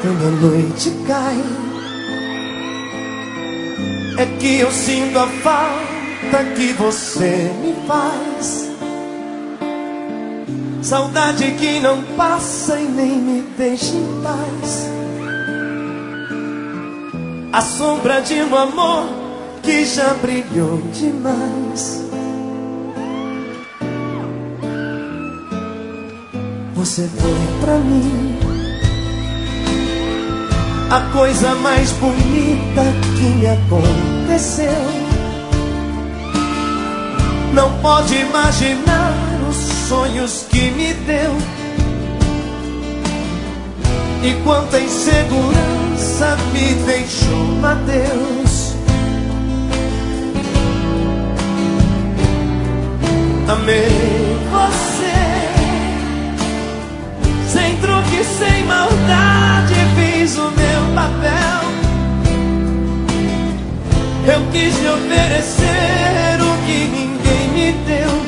quando a noite cai, é que eu sinto a falta que você me faz. Saudade que não passa e nem me deixa em paz. A sombra de um amor que já brilhou demais. Você foi pra mim a coisa mais bonita que me aconteceu. Não pode imaginar os sonhos que me deu e quanta insegurança me deixou. Adeus. Amei você, sem truque, sem maldade, fiz o meu papel. Eu quis lhe oferecer o que ninguém me deu.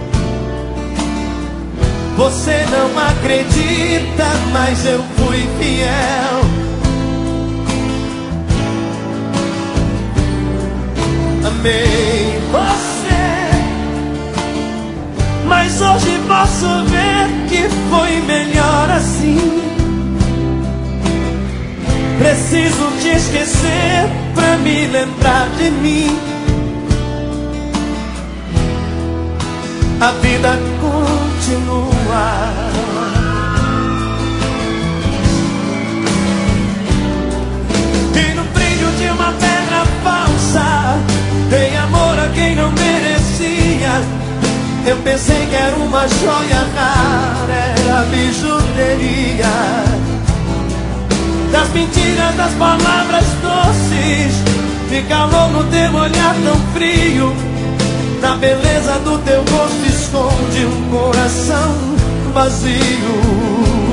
Você não acredita, mas eu fui fiel. Amei você, mas hoje posso ver que foi melhor assim. Preciso te esquecer pra me lembrar de mim. A vida continua. E no brilho de uma pedra falsa, dei amor a quem não merecia. Eu pensei que era uma joia rara, era bijuteria. Das mentiras, das palavras doces, de calor no teu olhar tão frio. Na beleza do teu rosto esconde um coração vazio.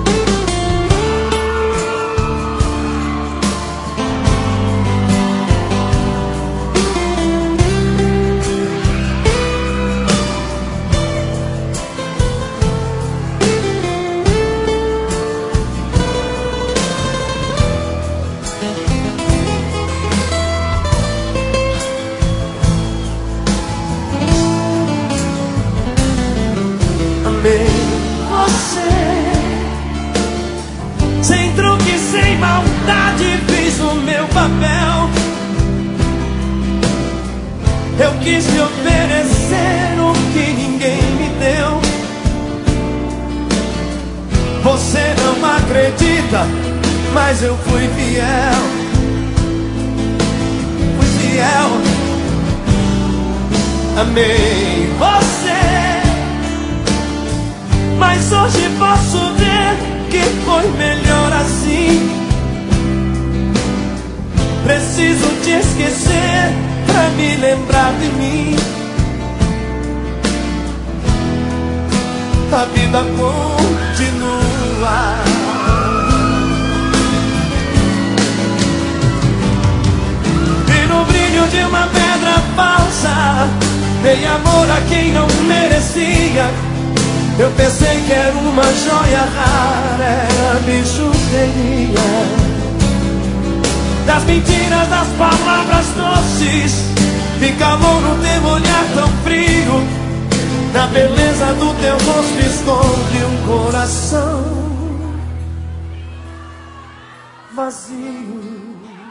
Você, sem truque, sem maldade, fiz o meu papel. Eu quis te oferecer o que ninguém me deu. Você não acredita, mas eu fui fiel. Fui fiel. Amei você, mas hoje posso ver que foi melhor assim. Preciso te esquecer pra me lembrar de mim. A vida continua. E no brilho de uma pedra falsa, dei amor a quem não merecia. Eu pensei que era uma joia rara, era bijuteria. Das mentiras, das palavras doces, de calor no teu olhar tão frio. Na beleza do teu rosto esconde um coração vazio.